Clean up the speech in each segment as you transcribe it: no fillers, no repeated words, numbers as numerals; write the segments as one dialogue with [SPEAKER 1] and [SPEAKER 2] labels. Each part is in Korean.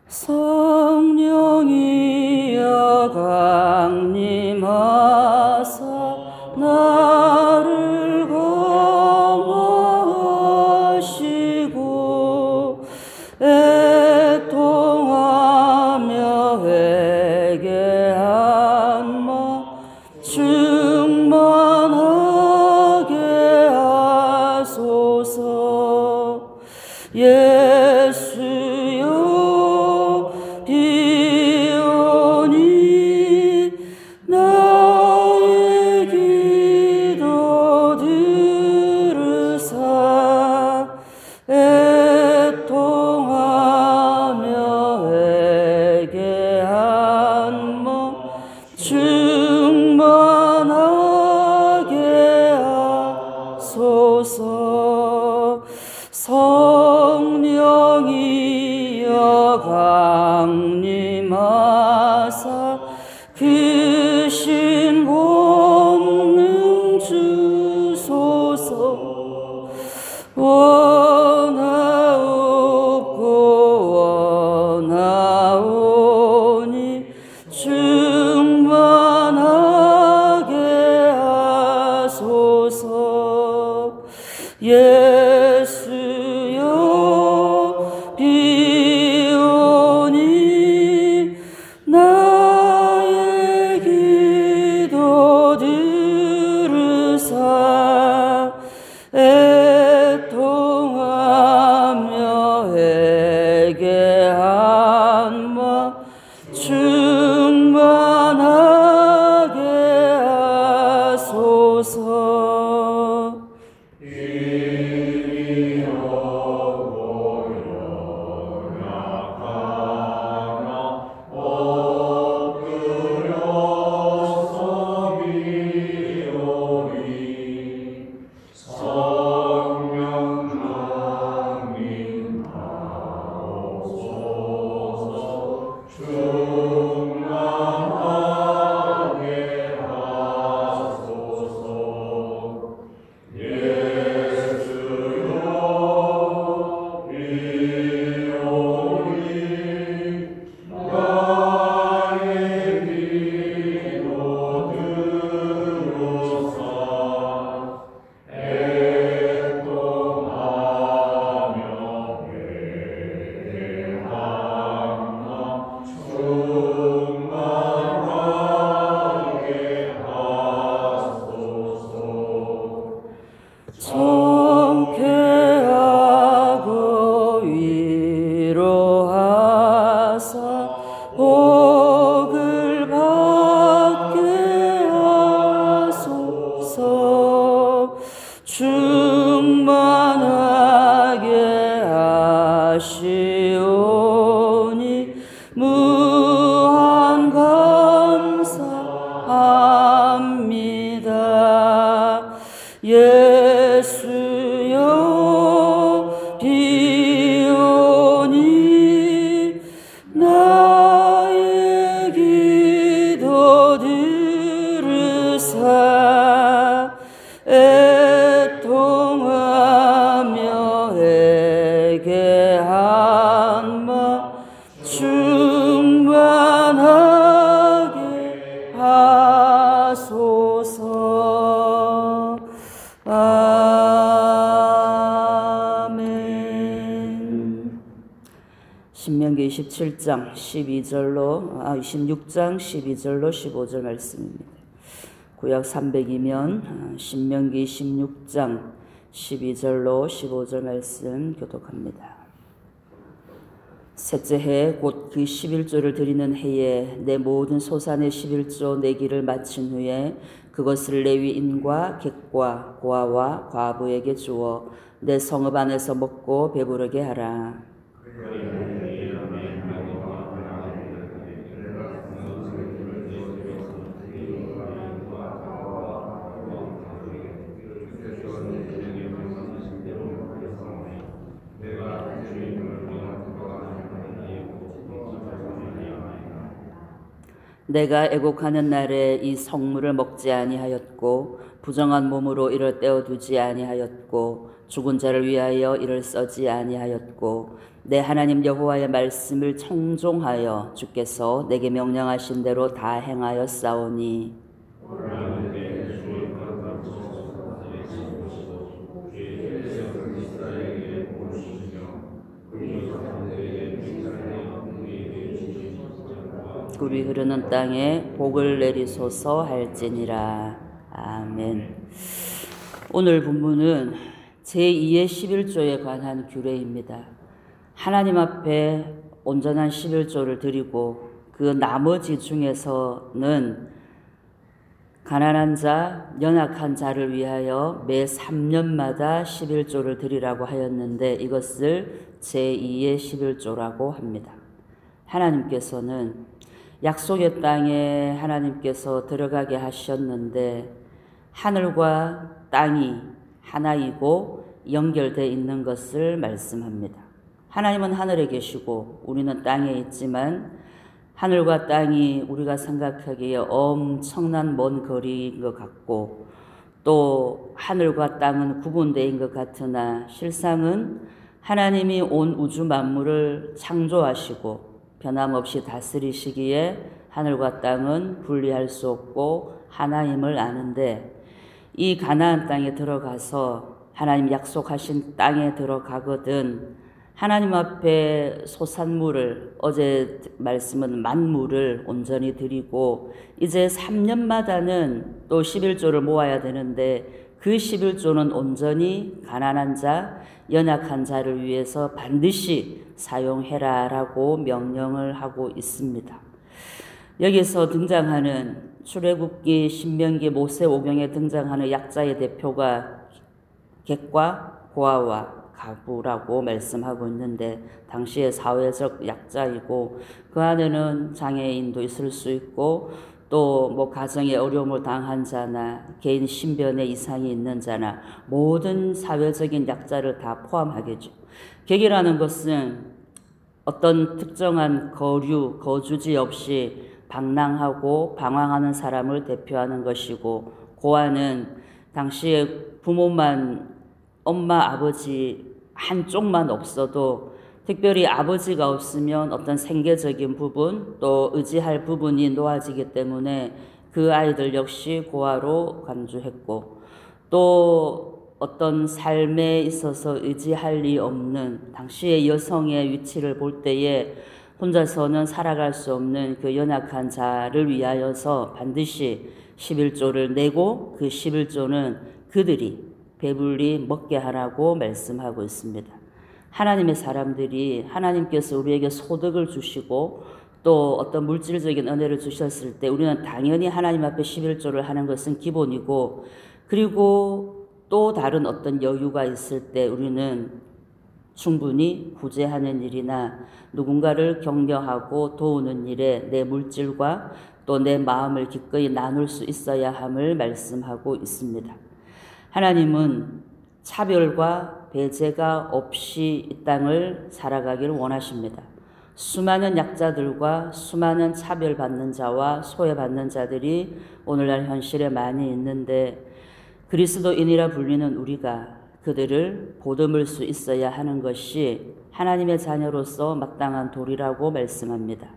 [SPEAKER 1] 성령이여 강림하사 나를 강화하시고 애통하며 회개한 마 충만하게 하소서. 예수여 비오니 나의 기도 들으사 애통하며 회개한 마 충만하게 하소서. 성령이여 강림하사 크신 권능 주소서. 원하옵고 원하오니 충만하게 하소서. 예수여 비오니 나의 기도 들으사 애통하며 회개한 마 충만하게 하소서. 정쾌하고 위로하사 복을 받게 하소서. 충만하게 하시오니 무한 감사합니다. 예수여 비오니 나의 기도 들으사 애통하며 회개한 마 충만하게 하소서. 아멘. 신명기 27장 26장 12절로 15절 말씀입니다. 구약 300이면 신명기 16장 12절로 15절 말씀 교독합니다. 셋째 해 곧 그 11조를 드리는 해에 내 모든 소산의 11조 내기를 마친 후에 그것을 레위인과 객과 고아와 과부에게 주어 내 성읍 안에서 먹고 배부르게 하라. 내가 애곡하는 날에 이 성물을 먹지 아니하였고 부정한 몸으로 이를 떼어두지 아니하였고 죽은 자를 위하여 이를 써지 아니하였고 내 하나님 여호와의 말씀을 청종하여 주께서 내게 명령하신 대로 다 행하였사오니 꿀이 흐르는 땅에 복을 내리소서 할지니라. 아멘. 오늘 본문은 제2의 11조에 관한 규례입니다. 하나님 앞에 온전한 11조를 드리고 그 나머지 중에서는 가난한 자, 연약한 자를 위하여 매 3년마다 11조를 드리라고 하였는데 이것을 제2의 11조라고 합니다. 하나님께서는 약속의 땅에 하나님께서 들어가게 하셨는데 하늘과 땅이 하나이고 연결되어 있는 것을 말씀합니다. 하나님은 하늘에 계시고 우리는 땅에 있지만 하늘과 땅이 우리가 생각하기에 엄청난 먼 거리인 것 같고 또 하늘과 땅은 구분되어 것 같으나 실상은 하나님이 온 우주 만물을 창조하시고 변함없이 다스리시기에 하늘과 땅은 분리할 수 없고 하나임을 아는데 이 가나안 땅에 들어가서 하나님 약속하신 땅에 들어가거든 하나님 앞에 소산물을 어제 말씀은 만물을 온전히 드리고 이제 3년마다는 또 11조를 모아야 되는데 그 11조는 온전히 가난한 자, 연약한 자를 위해서 반드시 사용해라라고 명령을 하고 있습니다. 여기서 등장하는 출애굽기, 신명기, 모세오경에 등장하는 약자의 대표가 객과 고아와 가부라고 말씀하고 있는데 당시의 사회적 약자이고 그 안에는 장애인도 있을 수 있고 또 뭐 가정에 어려움을 당한 자나 개인 신변에 이상이 있는 자나 모든 사회적인 약자를 다 포함하겠죠. 객이라는 것은 어떤 특정한 거주지 없이 방랑하고 방황하는 사람을 대표하는 것이고 고아는 당시에 부모만 엄마 아버지 한쪽만 없어도 특별히 아버지가 없으면 어떤 생계적인 부분 또 의지할 부분이 놓아지기 때문에 그 아이들 역시 고아로 간주했고 또 어떤 삶에 있어서 의지할 리 없는 당시의 여성의 위치를 볼 때에 혼자서는 살아갈 수 없는 그 연약한 자를 위하여서 반드시 11조를 내고 그 11조는 그들이 배불리 먹게 하라고 말씀하고 있습니다. 하나님의 사람들이 하나님께서 우리에게 소득을 주시고 또 어떤 물질적인 은혜를 주셨을 때 우리는 당연히 하나님 앞에 11조를 하는 것은 기본이고 그리고 또 다른 어떤 여유가 있을 때 우리는 충분히 구제하는 일이나 누군가를 격려하고 도우는 일에 내 물질과 또 내 마음을 기꺼이 나눌 수 있어야 함을 말씀하고 있습니다. 하나님은 차별과 배제가 없이 이 땅을 살아가기를 원하십니다. 수많은 약자들과 수많은 차별받는 자와 소외받는 자들이 오늘날 현실에 많이 있는데 그리스도인이라 불리는 우리가 그들을 보듬을 수 있어야 하는 것이 하나님의 자녀로서 마땅한 도리라고 말씀합니다.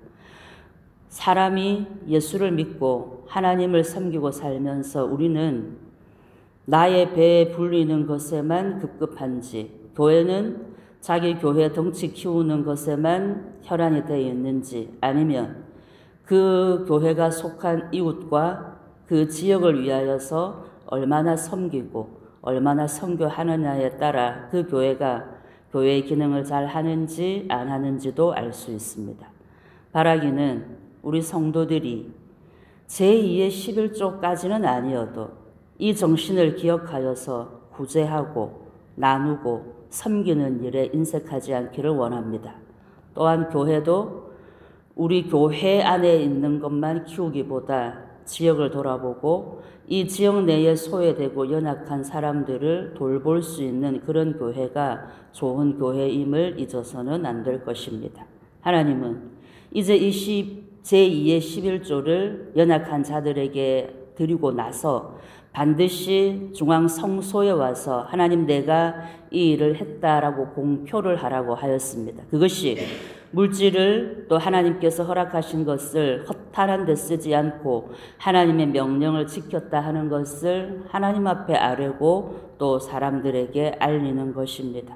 [SPEAKER 1] 사람이 예수를 믿고 하나님을 섬기고 살면서 우리는 나의 배에 불리는 것에만 급급한지 교회는 자기 교회 덩치 키우는 것에만 혈안이 되어 있는지 아니면 그 교회가 속한 이웃과 그 지역을 위하여서 얼마나 섬기고 얼마나 선교하느냐에 따라 그 교회가 교회의 기능을 잘 하는지 안 하는지도 알 수 있습니다. 바라기는 우리 성도들이 제2의 11조까지는 아니어도 이 정신을 기억하여서 구제하고 나누고 섬기는 일에 인색하지 않기를 원합니다. 또한 교회도 우리 교회 안에 있는 것만 키우기보다 지역을 돌아보고 이 지역 내에 소외되고 연약한 사람들을 돌볼 수 있는 그런 교회가 좋은 교회임을 잊어서는 안 될 것입니다. 하나님은 이제 이 제2의 11조를 연약한 자들에게 드리고 나서 반드시 중앙 성소에 와서 하나님 내가 이 일을 했다라고 공표를 하라고 하였습니다. 그것이 물질을 또 하나님께서 허락하신 것을 허탄한 데 쓰지 않고 하나님의 명령을 지켰다 하는 것을 하나님 앞에 아뢰고 또 사람들에게 알리는 것입니다.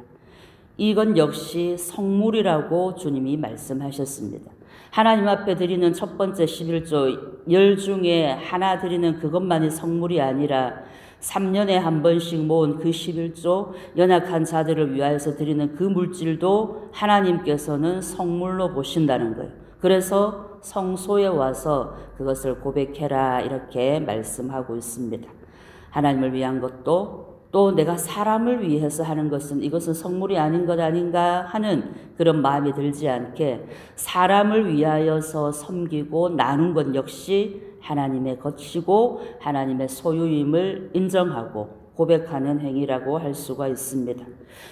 [SPEAKER 1] 이건 역시 성물이라고 주님이 말씀하셨습니다. 하나님 앞에 드리는 첫 번째 11조 10 중에 하나 드리는 그것만이 성물이 아니라 3년에 한 번씩 모은 그 11조 연약한 자들을 위하여서 드리는 그 물질도 하나님께서는 성물로 보신다는 거예요. 그래서 성소에 와서 그것을 고백해라 이렇게 말씀하고 있습니다. 하나님을 위한 것도 또 내가 사람을 위해서 하는 것은 이것은 성물이 아닌 것 아닌가 하는 그런 마음이 들지 않게 사람을 위하여서 섬기고 나눈 것 역시 하나님의 것이고 하나님의 소유임을 인정하고 고백하는 행위라고 할 수가 있습니다.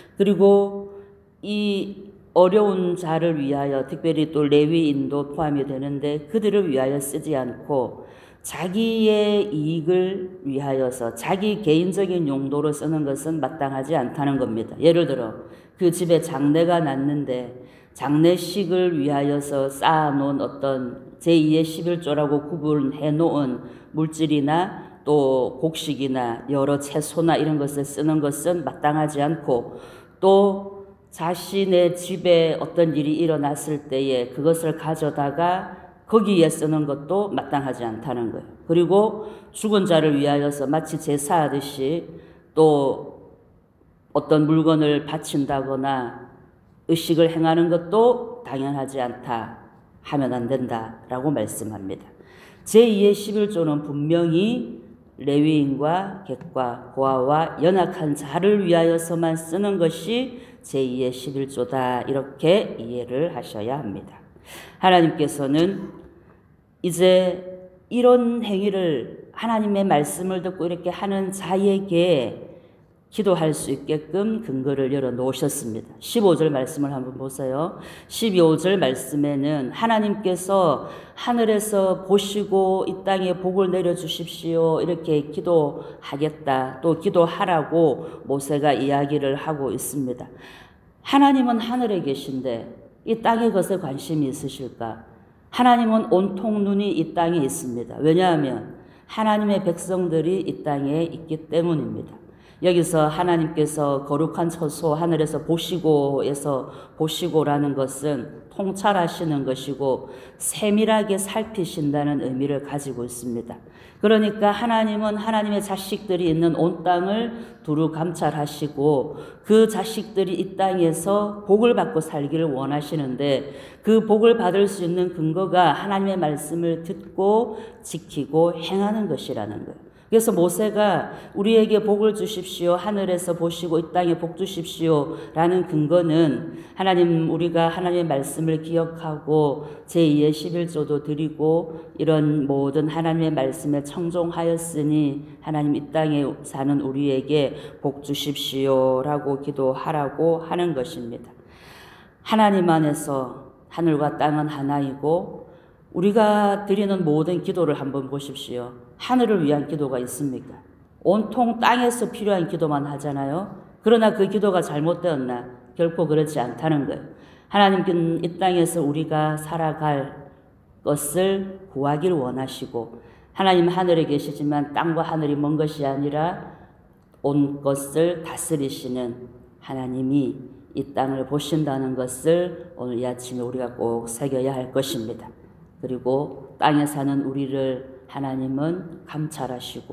[SPEAKER 1] 그리고 이 어려운 자를 위하여 특별히 또 레위인도 포함이 되는데 그들을 위하여 쓰지 않고 자기의 이익을 위하여서 자기 개인적인 용도로 쓰는 것은 마땅하지 않다는 겁니다. 예를 들어 그 집에 장례가 났는데 장례식을 위하여서 쌓아놓은 어떤 제2의 11조라고 구분해 놓은 물질이나 또 곡식이나 여러 채소나 이런 것을 쓰는 것은 마땅하지 않고 또 자신의 집에 어떤 일이 일어났을 때에 그것을 가져다가 거기에 쓰는 것도 마땅하지 않다는 거예요. 그리고 죽은 자를 위하여서 마치 제사하듯이 또 어떤 물건을 바친다거나 의식을 행하는 것도 당연하지 않다 하면 안 된다라고 말씀합니다. 제2의 11조는 분명히 레위인과 객과 고아와 연약한 자를 위하여서만 쓰는 것이 제2의 11조다 이렇게 이해를 하셔야 합니다. 하나님께서는 이제 이런 행위를 하나님의 말씀을 듣고 이렇게 하는 자에게 기도할 수 있게끔 근거를 열어 놓으셨습니다. 15절 말씀을 한번 보세요. 12절 말씀에는 하나님께서 하늘에서 보시고 이 땅에 복을 내려주십시오 이렇게 기도하겠다 또 기도하라고 모세가 이야기를 하고 있습니다. 하나님은 하늘에 계신데 이 땅의 것에 관심이 있으실까? 하나님은 온통 눈이 이 땅에 있습니다. 왜냐하면 하나님의 백성들이 이 땅에 있기 때문입니다. 여기서 하나님께서 거룩한 처소 하늘에서 보시고에서 보시고라는 것은 통찰하시는 것이고 세밀하게 살피신다는 의미를 가지고 있습니다. 그러니까 하나님은 하나님의 자식들이 있는 온 땅을 두루 감찰하시고 그 자식들이 이 땅에서 복을 받고 살기를 원하시는데 그 복을 받을 수 있는 근거가 하나님의 말씀을 듣고 지키고 행하는 것이라는 거예요. 그래서 모세가 우리에게 복을 주십시오. 하늘에서 보시고 이 땅에 복 주십시오. 라는 근거는 하나님 우리가 하나님의 말씀을 기억하고 제2의 11조도 드리고 이런 모든 하나님의 말씀에 청종하였으니 하나님 이 땅에 사는 우리에게 복 주십시오. 라고 기도하라고 하는 것입니다. 하나님 안에서 하늘과 땅은 하나이고 우리가 드리는 모든 기도를 한번 보십시오. 하늘을 위한 기도가 있습니까? 온통 땅에서 필요한 기도만 하잖아요. 그러나 그 기도가 잘못되었나? 결코 그렇지 않다는 거예요. 하나님께는 이 땅에서 우리가 살아갈 것을 구하기를 원하시고 하나님 하늘에 계시지만 땅과 하늘이 먼 것이 아니라 온 것을 다스리시는 하나님이 이 땅을 보신다는 것을 오늘 이 아침에 우리가 꼭 새겨야 할 것입니다. 그리고 땅에 사는 우리를 하나님은 감찰하시고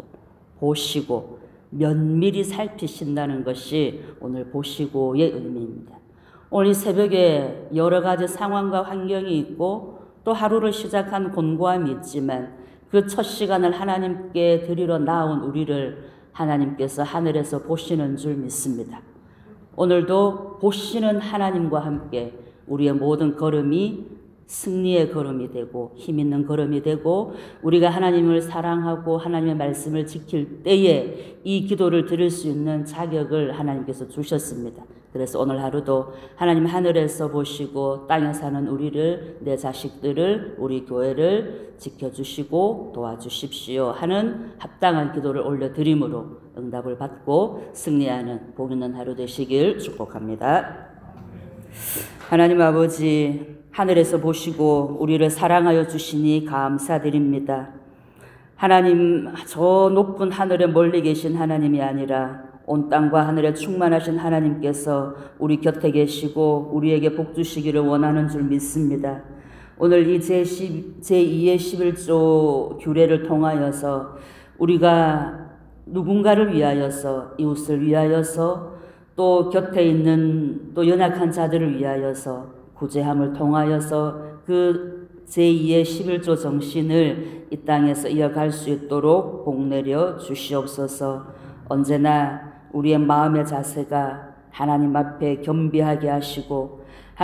[SPEAKER 1] 보시고 면밀히 살피신다는 것이 오늘 보시고의 의미입니다. 오늘 새벽에 여러 가지 상황과 환경이 있고 또 하루를 시작한 곤고함이 있지만 그 첫 시간을 하나님께 드리러 나온 우리를 하나님께서 하늘에서 보시는 줄 믿습니다. 오늘도 보시는 하나님과 함께 우리의 모든 걸음이 승리의 걸음이 되고 힘 있는 걸음이 되고 우리가 하나님을 사랑하고 하나님의 말씀을 지킬 때에 이 기도를 드릴 수 있는 자격을 하나님께서 주셨습니다. 그래서 오늘 하루도 하나님 하늘에서 보시고 땅에 사는 우리를, 내 자식들을, 우리 교회를 지켜주시고 도와주십시오 하는 합당한 기도를 올려드림으로 응답을 받고 승리하는 복 있는 하루 되시길 축복합니다. 하나님 아버지, 하늘에서 보시고 우리를 사랑하여 주시니 감사드립니다. 하나님, 저 높은 하늘에 멀리 계신 하나님이 아니라 온 땅과 하늘에 충만하신 하나님께서 우리 곁에 계시고 우리에게 복 주시기를 원하는 줄 믿습니다. 오늘 이 제2의 11조 규례를 통하여서 우리가 누군가를 위하여서, 이웃을 위하여서, 또 곁에 있는 또 연약한 자들을 위하여서 구제함을 통하여서 그 제2의 11조 정신을 이 땅에서 이어갈 수 있도록 복내려 주시옵소서. 언제나 우리의 마음의 자세가 하나님 앞에 겸비하게 하시고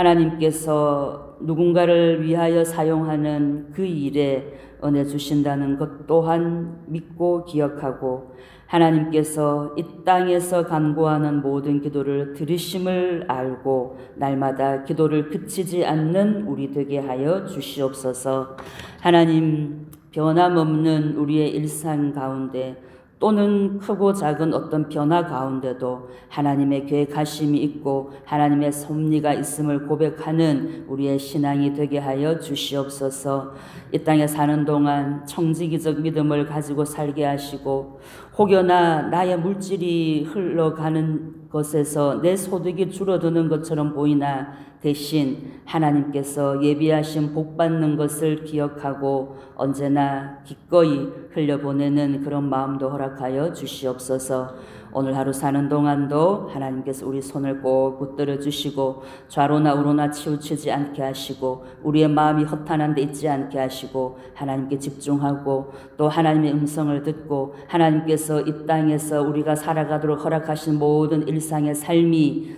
[SPEAKER 1] 하나님께서 누군가를 위하여 사용하는 그 일에 은혜 주신다는 것 또한 믿고 기억하고 하나님께서 이 땅에서 간구하는 모든 기도를 들으심을 알고 날마다 기도를 그치지 않는 우리 되게 하여 주시옵소서. 하나님, 변함없는 우리의 일상 가운데 또는 크고 작은 어떤 변화 가운데도 하나님의 계획하심이 있고 하나님의 섭리가 있음을 고백하는 우리의 신앙이 되게 하여 주시옵소서. 이 땅에 사는 동안 청지기적 믿음을 가지고 살게 하시고 혹여나 나의 물질이 흘러가는 것에서 내 소득이 줄어드는 것처럼 보이나 대신 하나님께서 예비하신 복 받는 것을 기억하고 언제나 기꺼이 흘려보내는 그런 마음도 허락하여 주시옵소서. 오늘 하루 사는 동안도 하나님께서 우리 손을 꼭 붙들어 주시고 좌로나 우로나 치우치지 않게 하시고 우리의 마음이 허탄한 데 있지 않게 하시고 하나님께 집중하고 또 하나님의 음성을 듣고 하나님께서 이 땅에서 우리가 살아가도록 허락하신 모든 일상의 삶이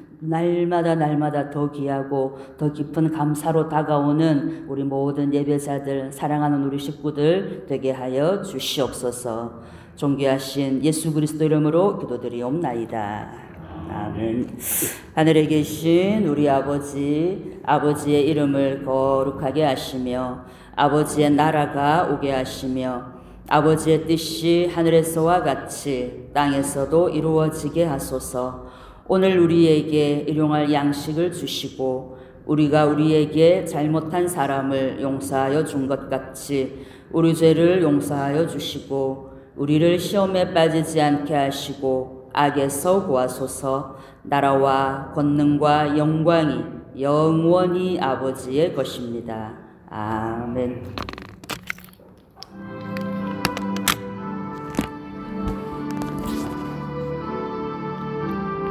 [SPEAKER 1] 날마다 더 귀하고 더 깊은 감사로 다가오는 우리 모든 예배자들, 사랑하는 우리 식구들 되게 하여 주시옵소서. 존귀하신 예수 그리스도 이름으로 기도드리옵나이다. 아멘. 하늘에 계신 우리 아버지, 아버지의 이름을 거룩하게 하시며 아버지의 나라가 오게 하시며 아버지의 뜻이 하늘에서와 같이 땅에서도 이루어지게 하소서. 오늘 우리에게 일용할 양식을 주시고 우리가 우리에게 잘못한 사람을 용서하여 준 것 같이 우리 죄를 용서하여 주시고 우리를 시험에 빠지지 않게 하시고 악에서 구하소서. 나라와 권능과 영광이 영원히 아버지의 것입니다. 아멘.